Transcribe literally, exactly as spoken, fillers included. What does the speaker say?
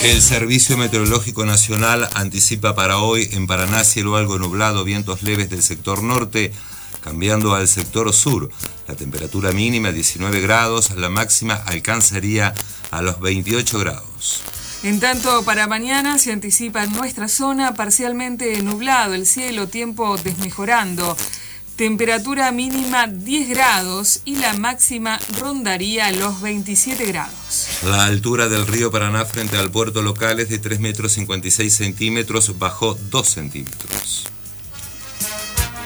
El Servicio Meteorológico Nacional anticipa para hoy en Paraná cielo algo nublado, vientos leves del sector norte, cambiando al sector sur. La temperatura mínima diecinueve grados, la máxima alcanzaría a los veintiocho grados. En tanto, para mañana se anticipa en nuestra zona parcialmente nublado el cielo, tiempo desmejorando. Temperatura mínima diez grados y la máxima rondaría los veintisiete grados. La altura del río Paraná frente al puerto local es de tres metros cincuenta y seis centímetros, bajó dos centímetros.